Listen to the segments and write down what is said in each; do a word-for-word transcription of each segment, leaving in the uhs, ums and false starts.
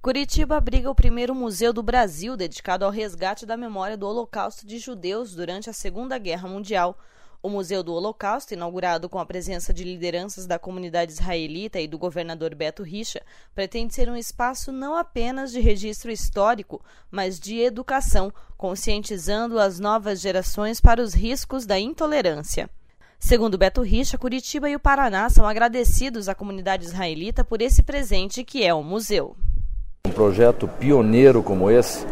Curitiba abriga o primeiro museu do Brasil dedicado ao resgate da memória do Holocausto de judeus durante a Segunda Guerra Mundial. O Museu do Holocausto, inaugurado com a presença de lideranças da comunidade israelita e do governador Beto Richa, pretende ser um espaço não apenas de registro histórico, mas de educação, conscientizando as novas gerações para os riscos da intolerância. Segundo Beto Richa, Curitiba e o Paraná são agradecidos à comunidade israelita por esse presente que é o museu. Um projeto pioneiro como esse,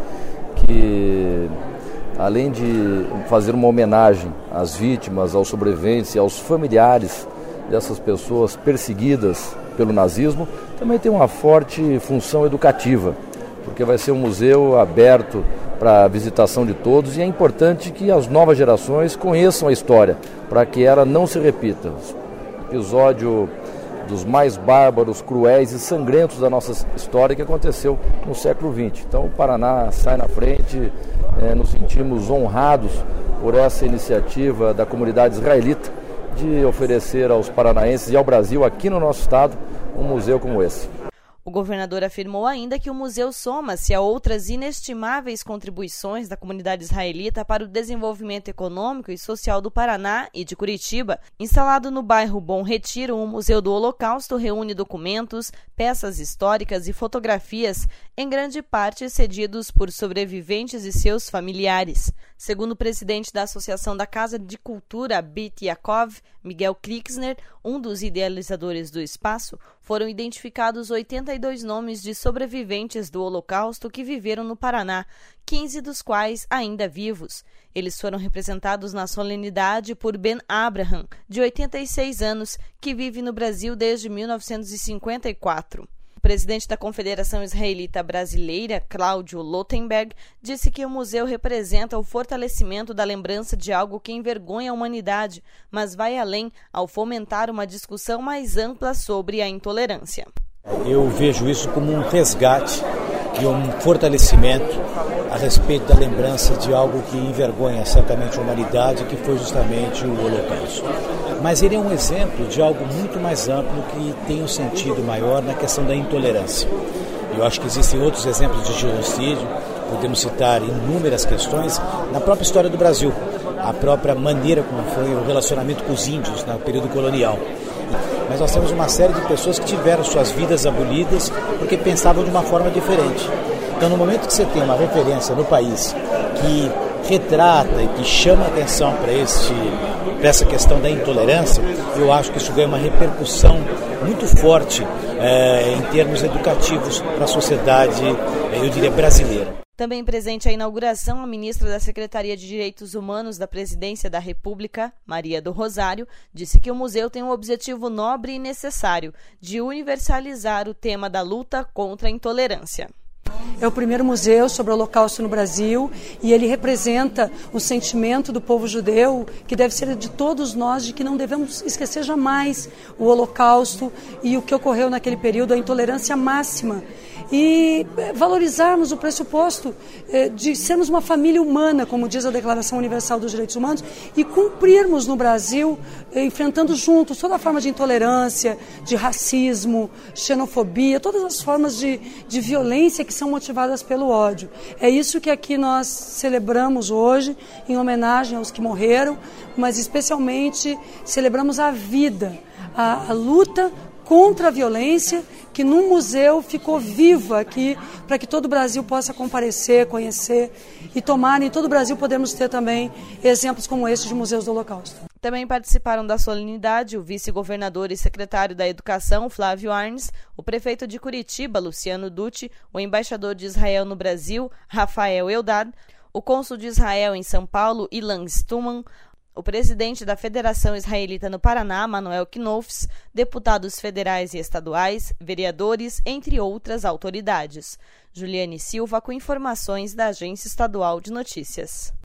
que além de fazer uma homenagem às vítimas, aos sobreviventes e aos familiares dessas pessoas perseguidas pelo nazismo, também tem uma forte função educativa, porque vai ser um museu aberto para a visitação de todos e é importante que as novas gerações conheçam a história, para que ela não se repita. O episódio dos mais bárbaros, cruéis e sangrentos da nossa história que aconteceu no século vinte. Então o Paraná sai na frente, é, nos sentimos honrados por essa iniciativa da comunidade israelita de oferecer aos paranaenses e ao Brasil, aqui no nosso estado, um museu como esse. O governador afirmou ainda que o museu soma-se a outras inestimáveis contribuições da comunidade israelita para o desenvolvimento econômico e social do Paraná e de Curitiba. Instalado no bairro Bom Retiro, o Museu do Holocausto reúne documentos, peças históricas e fotografias, em grande parte cedidos por sobreviventes e seus familiares. Segundo o presidente da Associação da Casa de Cultura, Beit Yaakov, Miguel Krixner, um dos idealizadores do espaço, foram identificados oitenta e dois nomes de sobreviventes do Holocausto que viveram no Paraná, quinze dos quais ainda vivos. Eles foram representados na solenidade por Ben Abraham, de oitenta e seis anos, que vive no Brasil desde mil novecentos e cinquenta e quatro. O presidente da Confederação Israelita Brasileira, Cláudio Lotenberg, disse que o museu representa o fortalecimento da lembrança de algo que envergonha a humanidade, mas vai além ao fomentar uma discussão mais ampla sobre a intolerância. Eu vejo isso como um resgate e um fortalecimento a respeito da lembrança de algo que envergonha certamente a humanidade, que foi justamente o Holocausto. Mas ele é um exemplo de algo muito mais amplo que tem um sentido maior na questão da intolerância. Eu acho que existem outros exemplos de genocídio, podemos citar inúmeras questões na própria história do Brasil, a própria maneira como foi o relacionamento com os índios no período colonial. Mas nós temos uma série de pessoas que tiveram suas vidas abolidas porque pensavam de uma forma diferente. Então, no momento que você tem uma referência no país que retrata e que chama atenção para este, para essa questão da intolerância, eu acho que isso ganha uma repercussão muito forte é, em termos educativos para a sociedade, eu diria, brasileira. Também presente à inauguração, a ministra da Secretaria de Direitos Humanos da Presidência da República, Maria do Rosário, disse que o museu tem um objetivo nobre e necessário de universalizar o tema da luta contra a intolerância. É o primeiro museu sobre o Holocausto no Brasil e ele representa o sentimento do povo judeu, que deve ser de todos nós, de que não devemos esquecer jamais o Holocausto e o que ocorreu naquele período, a intolerância máxima. E valorizarmos o pressuposto de sermos uma família humana, como diz a Declaração Universal dos Direitos Humanos, e cumprirmos no Brasil, enfrentando juntos toda a forma de intolerância, de racismo, xenofobia, todas as formas de, de violência que são motivadas pelo ódio. É isso que aqui nós celebramos hoje, em homenagem aos que morreram, mas especialmente celebramos a vida, a, a luta contra a violência, que num museu ficou viva aqui, para que todo o Brasil possa comparecer, conhecer e tomar, em todo o Brasil podemos ter também exemplos como este de museus do Holocausto. Também participaram da solenidade o vice-governador e secretário da Educação, Flávio Arnes, o prefeito de Curitiba, Luciano Dutti, o embaixador de Israel no Brasil, Rafael Eldad, o cônsul de Israel em São Paulo, Ilan Stuman, o presidente da Federação Israelita no Paraná, Manuel Knofs, deputados federais e estaduais, vereadores, entre outras autoridades. Juliane Silva com informações da Agência Estadual de Notícias.